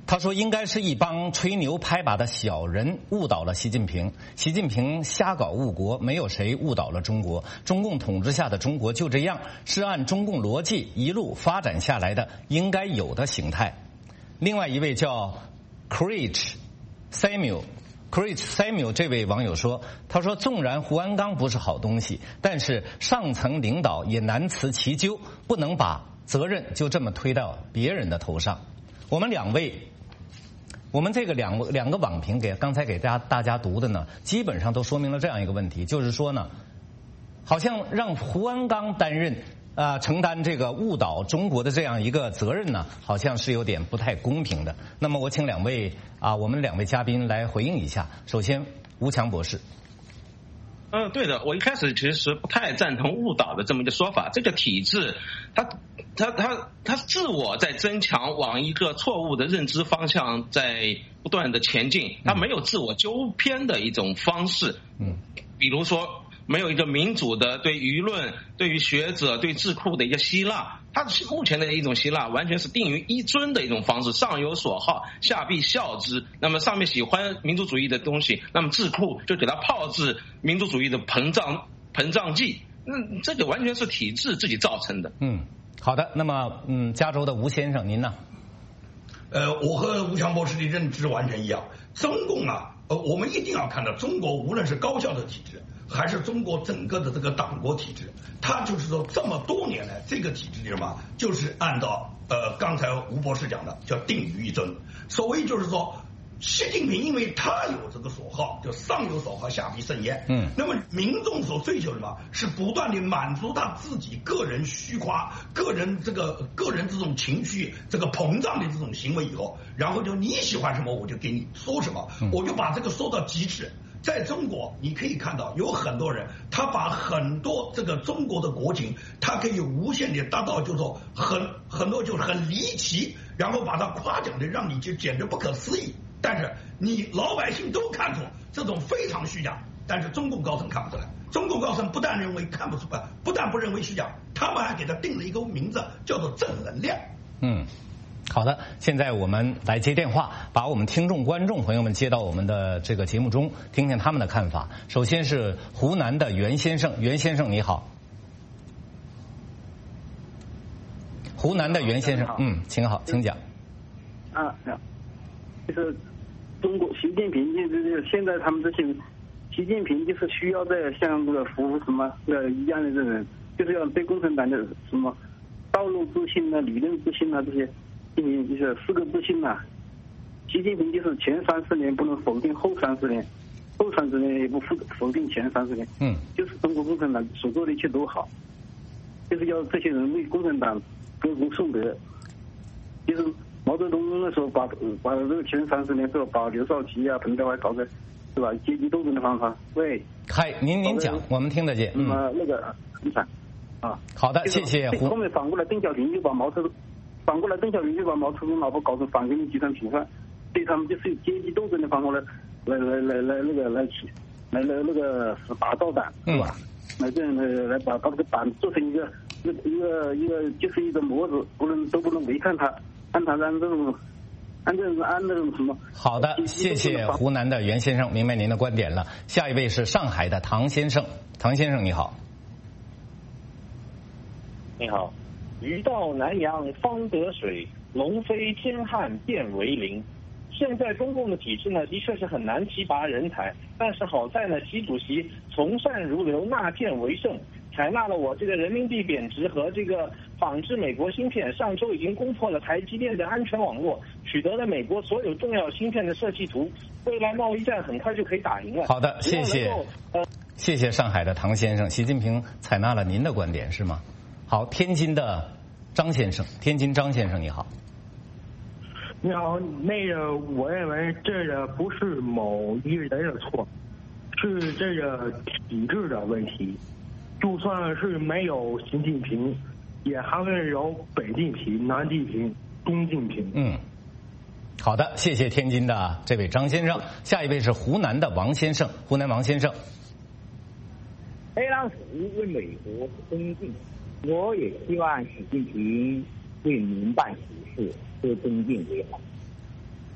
他说应该是一帮吹牛拍马的小人误导了习近平，习近平瞎搞误国，没有谁误导了中国，中共统治下的中国就这样，是按中共逻辑一路发展下来的应该有的形态。另外一位叫 Courage Samuel Courage Samuel 这位网友说，他说纵然胡鞍钢不是好东西，但是上层领导也难辞其咎，不能把责任就这么推到别人的头上。我们两位我们这个两个两个网评给刚才给大家大家读的呢，基本上都说明了这样一个问题，就是说呢，好像让胡鞍钢担任啊、呃、承担这个误导中国的这样一个责任呢，好像是有点不太公平的。那么我请两位啊、呃、我们两位嘉宾来回应一下。首先，吴强博士。 嗯，对的，我一开始其实不太赞同误导的这么一个说法。这个体制，它它它它自我在增强，往一个错误的认知方向在不断的前进，它没有自我纠偏的一种方式。 嗯， 比如说没有一个民主的对舆论、对于学者、对智库的一个希腊。它目前的一种希腊完全是定于一尊的一种方式，上有所好，下必效之。那么上面喜欢民族主义的东西，那么智库就给它炮制民族主义的膨胀膨胀剂。嗯，这个完全是体制自己造成的。 嗯，好的。那么，嗯，加州的吴先生，您呢？ 呃，我和吴强博士的认知完全一样。中共啊，呃，我们一定要看到中国无论是高校的体制，还是中国整个的这个党国体制，它就是说这么多年来这个体制里嘛，就是按照呃刚才吴博士讲的叫定于一尊。所谓就是说，习近平因为他有这个所好，就上有所好，下必甚焉。 嗯， 那么民众所追求的嘛，是不断的满足他自己个人虚夸、个人这个个人这种情绪这个膨胀的这种行为以后，然后就你喜欢什么我就给你说什么，我就把这个说到极致。在中国，你可以看到有很多人，他把很多这个中国的国情，他可以无限的达到，就是说很很多就是很离奇，然后把它夸奖的让你就简直不可思议。但是你老百姓都看出这种非常虚假，但是中共高层看不出来。中共高层不但认为看不出来，不但不认为虚假，他们还给他定了一个名字，叫做正能量。 嗯。好的，现在我们来接电话，把我们听众观众朋友们接到我们的这个节目中，听听他们的看法。首先是湖南的袁先生，袁先生你好。湖南的袁先生，嗯，请好，请讲。 啊，就是中国习近平就是现在他们这些，习近平就是需要在像这个服什么呃一样的这人，就是要对共产党的什么道路自信啊、理论自信啊这些。就是四个自信呐、啊，习近平就是前三十年不能否定后三十年，后三十年也不否否定前三十年。 嗯， 就是中国共产党所做的一切都好，就是要这些人为共产党歌功颂德。就是毛泽东那时候把把这个前三十年时候把刘少奇啊、彭德怀搞的，是吧？阶级斗争的方法。喂， 嗨，您您讲，我们听得见。 那么、嗯、那个很惨啊。 好的，谢谢胡。 后面反过来，邓小平就把毛泽东。反过来，邓小平就把毛泽东老婆搞成反革命集团主犯，对他们就是阶级斗争的方法来来来来来那个来起来来那个打造党，是吧？来这样的来把把这个党做成一个一个一个一个就是一个模子，不能都不能违抗他，按他按这种按这种按那种什么。 好的，谢谢湖南的袁先生，明白您的观点了。下一位是上海的唐先生，唐先生你好。 你好。鱼到南洋方得水，龙飞天汉变为灵。现在中共的体制呢，的确是很难提拔人才，但是好在呢，习主席从善如流，纳谏为政，采纳了我这个人民币贬值和这个仿制美国芯片。上周已经攻破了台积电的安全网络，取得了美国所有重要芯片的设计图，未来贸易战很快就可以打赢了。 好的，谢谢，呃、谢谢上海的唐先生。习近平采纳了您的观点是吗？好，天津的张先生，天津张先生你好。 你好，那个我认为这个不是某一人的错，是这个体制的问题。就算是没有习近平，也还会有北近平、南近平、东近平。 嗯，好的，谢谢天津的这位张先生。下一位是湖南的王先生，湖南王先生。 黑老师为美国尊敬。我也希望习近平为民办实事，多尊敬为好。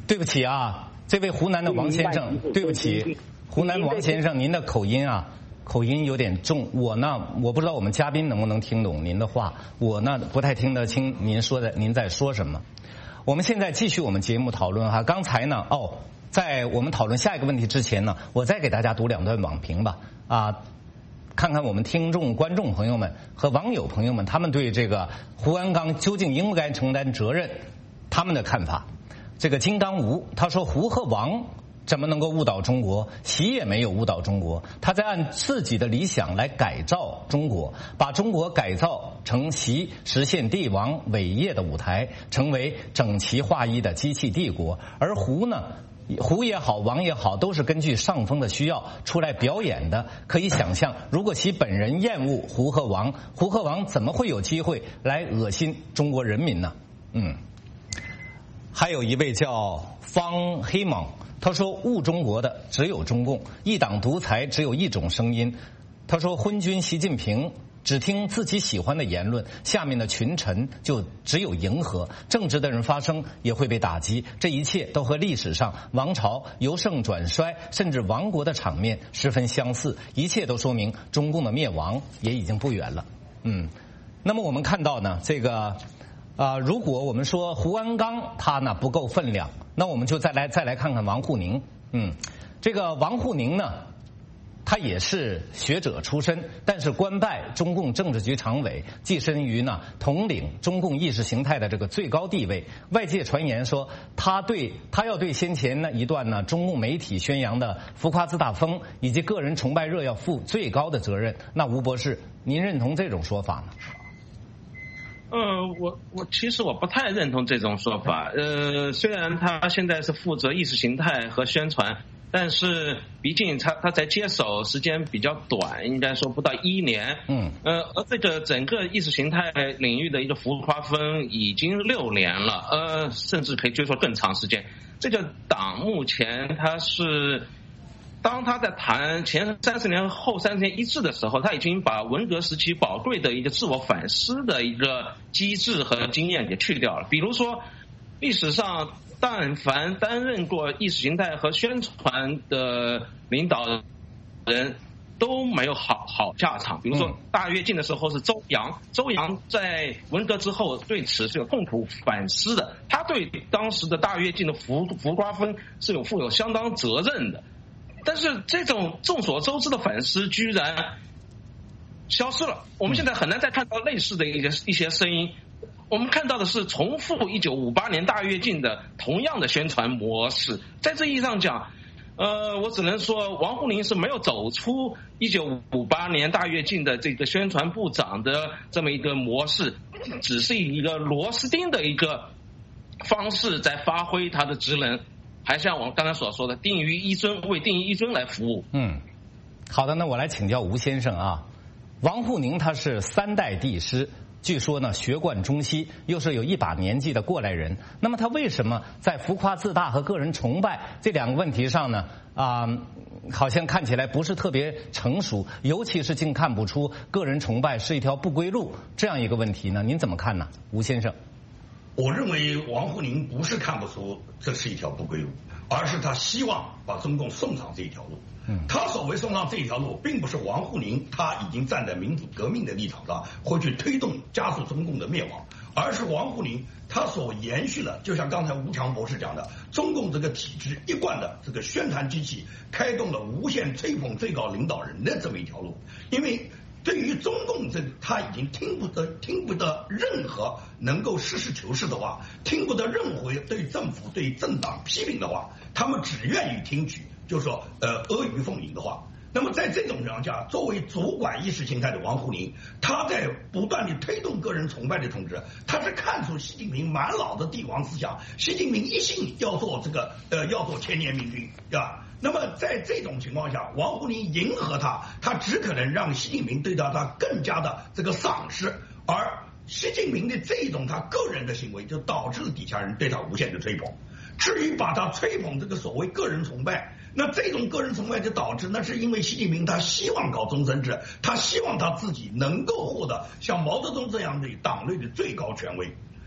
对不起啊，这位湖南的王先生，对不起，湖南王先生，您的口音啊，口音有点重。我呢，我不知道我们嘉宾能不能听懂您的话，我呢不太听得清您说的，您在说什么。我们现在继续我们节目讨论哈。刚才呢，哦，在我们讨论下一个问题之前呢，我再给大家读两段网评吧，啊。看看我们听众、观众朋友们和网友朋友们，他们对这个胡鞍钢究竟应该承担责任，他们的看法。这个金刚吴他说，胡和王怎么能够误导中国？习也没有误导中国，他在按自己的理想来改造中国，把中国改造成习实现帝王伟业的舞台，成为整齐划一的机器帝国。而胡呢？胡也好，王也好，都是根据上峰的需要出来表演的。可以想象，如果其本人厌恶胡和王，胡和王怎么会有机会来恶心中国人民呢？嗯，还有一位叫方黑蟒，他说误中国的只有中共，一党独裁只有一种声音。他说昏君习近平只听自己喜欢的言论，下面的群臣就只有迎合，正直的人发声也会被打击。这一切都和历史上王朝由盛转衰甚至亡国的场面十分相似，一切都说明中共的灭亡也已经不远了。嗯，那么我们看到呢，这个啊、呃，如果我们说胡鞍钢他呢不够分量，那我们就再来再来看看王沪宁。嗯，这个王沪宁呢，他也是学者出身，但是官拜中共政治局常委，跻身于呢统领中共意识形态的这个最高地位。外界传言说，他对他要对先前呢一段呢中共媒体宣扬的浮夸自大风以及个人崇拜热要负最高的责任。那吴博士，您认同这种说法吗？ 呃，我我其实我不太认同这种说法。呃，虽然他现在是负责意识形态和宣传，但是毕竟他他才接手时间比较短，应该说不到一年。 嗯。 呃，而这个整个意识形态领域的一个浮夸风已经六年了，呃，甚至可以追溯更长时间。这个党目前他是，当他在谈前三十年后三十年一致的时候，他已经把文革时期宝贵的一个自我反思的一个机制和经验给去掉了。比如说，历史上但凡担任过意识形态和宣传的领导人都没有好好下场。比如说大跃进的时候是周扬，周扬在文革之后对此是有痛苦反思的，他对当时的大跃进的浮浮夸风是有负有相当责任的。但是这种众所周知的反思居然消失了，我们现在很难再看到类似的一些一些声音。我们看到的是重复一九五八年大跃进的同样的宣传模式。在这意义上讲，呃，我只能说王沪宁是没有走出一九五八年大跃进的这个宣传部长的这么一个模式，只是一个螺丝钉的一个方式在发挥他的职能，还像我刚才所说的定于一尊，为定于一尊来服务。 嗯，好的，那我来请教吴先生啊，王沪宁他是三代帝师，据说呢学贯中西，又是有一把年纪的过来人。那么他为什么在浮夸自大和个人崇拜这两个问题上呢啊、呃，好像看起来不是特别成熟，尤其是竟看不出个人崇拜是一条不归路这样一个问题呢？您怎么看呢，吴先生？ 我认为王沪宁不是看不出这是一条不归路，而是他希望把中共送上这一条路。他所谓送上这一条路，并不是王沪宁他已经站在民主革命的立场上会去推动加速中共的灭亡，而是王沪宁他所延续的，就像刚才吴强博士讲的，中共这个体制一贯的这个宣传机器，开动了无限吹捧最高领导人的这么一条路。因为对于中共这他已经听不得听不得任何能够实事求是的话，听不得任何对政府对政党批评的话，他们只愿意听取就是说呃阿谀奉迎的话。那么在这种情况下，作为主管意识形态的王沪宁，他在不断的推动个人崇拜的同时，他是看出习近平满脑的帝王思想，习近平一心要做这个呃要做千年明君，对吧？那么在这种情况下，王沪宁迎合他，他只可能让习近平对他他更加的这个赏识，而习近平的这种他个人的行为，就导致了底下人对他无限的吹捧。至于把他吹捧这个所谓个人崇拜，那这种个人崇拜就导致，那是因为习近平他希望搞终身制，他希望他自己能够获得像毛泽东这样的党内的最高权威。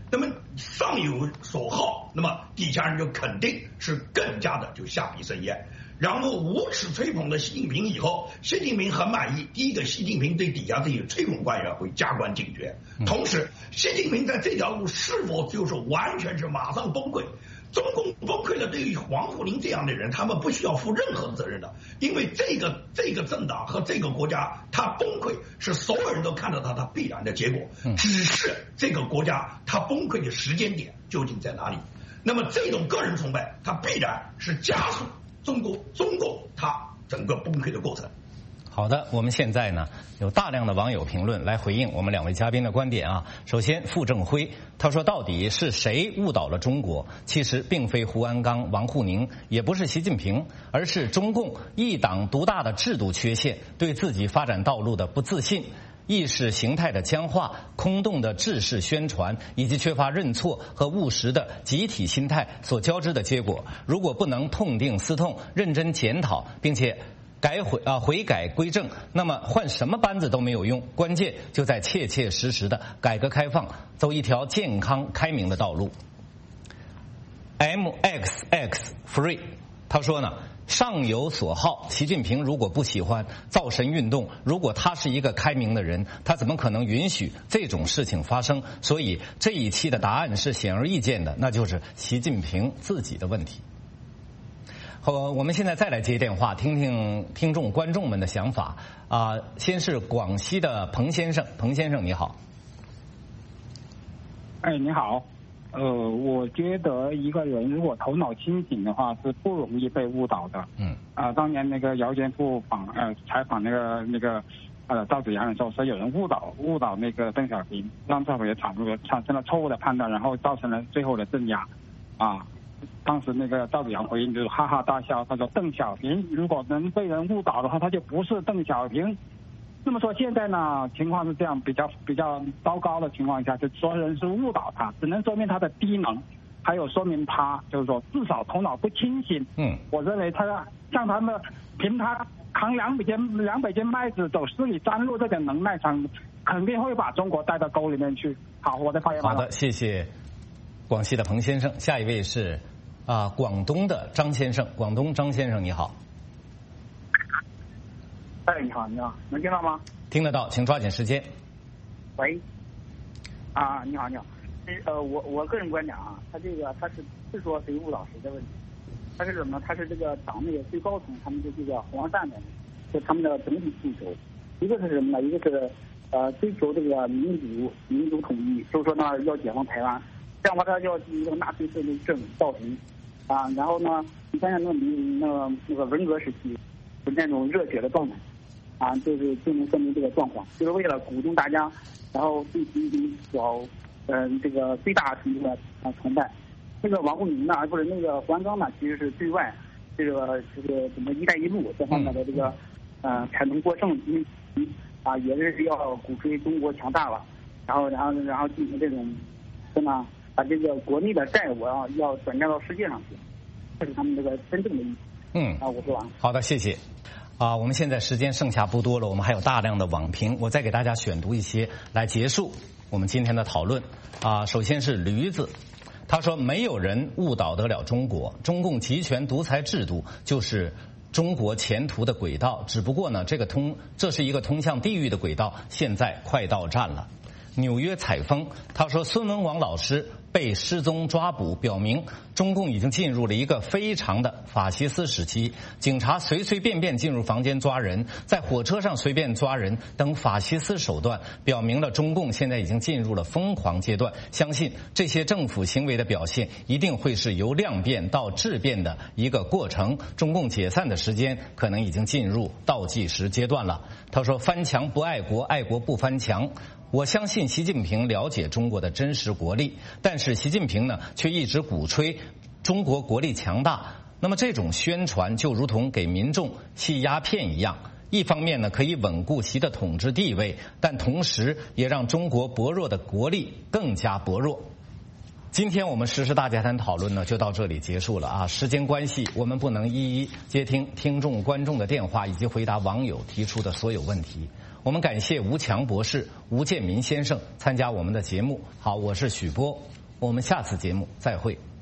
那么上有所好，那么底下人就肯定是更加的就下笔生烟。然后无耻吹捧的习近平以后，习近平很满意。第一个，习近平对底下这些吹捧官员会加官进爵，同时，习近平在这条路是否就是完全是马上崩溃？中共崩溃了，对于王沪宁这样的人，他们不需要负任何责任的，因为这个这个政党和这个国家，它崩溃是所有人都看到它它必然的结果，只是这个国家它崩溃的时间点究竟在哪里？那么这种个人崇拜，它必然是加速中国中共它整个崩溃的过程。 好的，我们现在呢有大量的网友评论来回应我们两位嘉宾的观点啊。首先，傅正辉他说，到底是谁误导了中国？其实并非胡鞍钢、王沪宁，也不是习近平，而是中共一党独大的制度缺陷，对自己发展道路的不自信，意识形态的僵化，空洞的制式宣传，以及缺乏认错和务实的集体心态所交织的结果。如果不能痛定思痛，认真检讨，并且改悔啊悔改归正，那么换什么班子都没有用，关键就在切切实实的改革开放，走一条健康开明的道路。M X X Free 他说呢，上有所好，习近平如果不喜欢造神运动，如果他是一个开明的人，他怎么可能允许这种事情发生？所以这一期的答案是显而易见的，那就是习近平自己的问题。好，我们现在再来接电话，听听听众观众们的想法啊、呃。先是广西的彭先生，彭先生你好。 哎，你好。呃，我觉得一个人如果头脑清醒的话，是不容易被误导的。 嗯。 啊、呃，当年那个姚建富访呃采访那个那个呃赵紫阳的时候，说有人误导误导那个邓小平，让赵也产生了产生了错误的判断，然后造成了最后的镇压。啊。当时那个赵紫阳回应就是哈哈大笑，他说邓小平如果能被人误导的话，他就不是邓小平。那么说现在呢，情况是这样，比较比较糟糕的情况下，就说人是误导他，只能说明他的低能，还有说明他就是说至少头脑不清醒。 嗯， 我认为他像他们凭他扛两百斤两百斤麦子走十里山路这点能耐上，肯定会把中国带到沟里面去。好，我的发言完了。 好的，谢谢广西的彭先生。下一位是啊、呃、广东的张先生，广东张先生你好。 哎，你好，你好，能听到吗？ 听得到，请抓紧时间。 喂，啊，你好，你好，呃，我我个人观点啊，他这个他是不是说谁误导谁的问题，他是什么呢？他是这个党内的最高层，他们的这个黄善的，就他们的整体诉求，一个是什么呢？一个是呃追求这个民主民主统一，就是说呢要解放台湾，这样的话他要进行这个纳粹政政造成啊，然后呢，你想想那个民那个那个文革时期，就那种热血的状态。啊，就是就能说明这个状况，就是为了鼓动大家，然后对习近平表，嗯、呃，这个最大程度的啊崇拜。这个王沪宁呢，不是那个胡鞍钢呢，其实是对外这个这个什么“一带一路”这方面的这个，呃，产能过剩，啊，也是要鼓吹中国强大了，然后然后然后进行这种，什么把这个国内的债务啊要转嫁到世界上去，这是他们这个真正的意义。 嗯， 啊，我说完了。 好的，谢谢。啊，我们现在时间剩下不多了，我们还有大量的网评，我再给大家选读一些来结束我们今天的讨论。啊，首先是驴子，他说没有人误导得了中国，中共集权独裁制度就是中国前途的轨道，只不过呢，这个通这是一个通向地狱的轨道，现在快到站了。纽约采风，他说孙文王老师被失踪抓捕，表明中共已经进入了一个非常的法西斯时期。警察随随便便进入房间抓人，在火车上随便抓人等法西斯手段，表明了中共现在已经进入了疯狂阶段。相信这些政府行为的表现一定会是由量变到质变的一个过程。中共解散的时间可能已经进入倒计时阶段了。他说翻墙不爱国，爱国不翻墙。我相信习近平了解中国的真实国力，但是习近平呢却一直鼓吹中国国力强大。那么这种宣传就如同给民众吸鸦片一样，一方面呢可以稳固习的统治地位，但同时也让中国薄弱的国力更加薄弱。今天我们时事大家谈讨论呢就到这里结束了啊，时间关系我们不能一一接听听众观众的电话以及回答网友提出的所有问题。我们感谢吴强博士、吴建民先生参加我们的节目。好，我是许波， 我们下次节目再会。